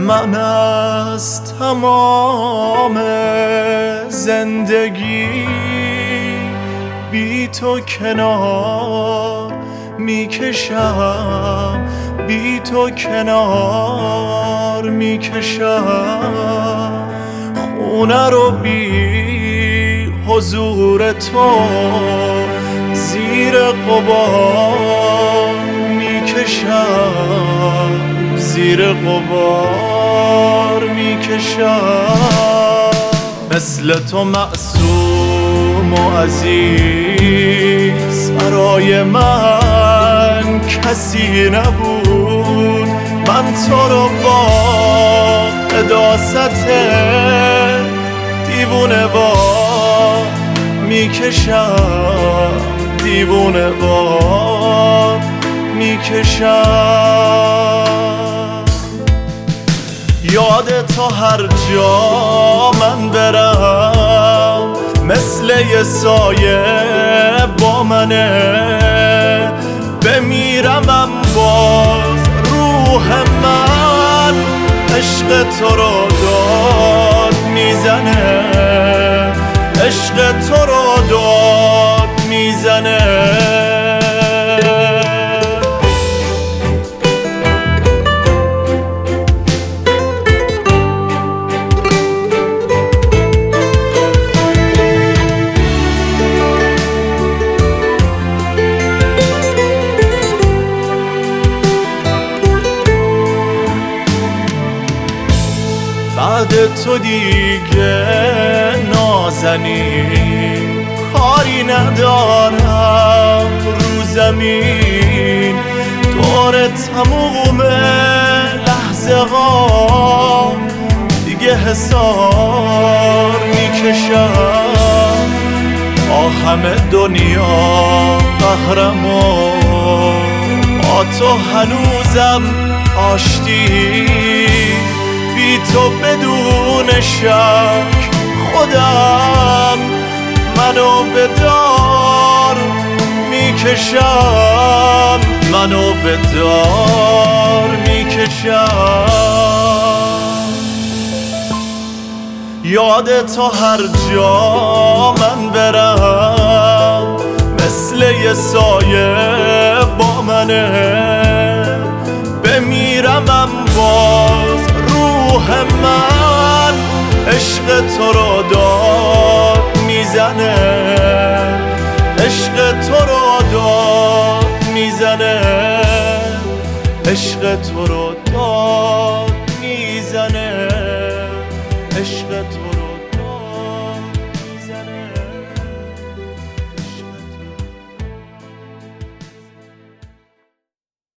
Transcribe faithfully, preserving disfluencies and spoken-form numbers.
من از تمام زندگی بی تو کنار میکشم، بی تو کنار میکشم. خونه رو بی حضور تو زیر غبار میکشم، زیر غبار میکشم. مثل تو معصوم و عزیز برای من کسی نبود. من تو رو با قداست دیوونه وار میکشم، دیوونه وار میکشم. یاد تو هر جا من برم مثل یه سایه با منه. بمیرمم باز روح من عشق تو رو داد میزنه، عشق تو رو داد میزنه. بعد تو دیگه نازنین کاری ندارم رو زمین. دور تموم لحظه ها دیگه حسار میکشم. با همه دنیا قهرمان، با تو هنوزم آشتی. بی تو بدون شک خودم منو به دار میکشم، منو به دار میکشم. یاد تو هر جا من برم مثل یه سایه با منه. بمیرمم باز روح من عشق تو رو داد میزنه، عشق تو رو داد میزنه، عشق تو رو داد میزنه، عشق تو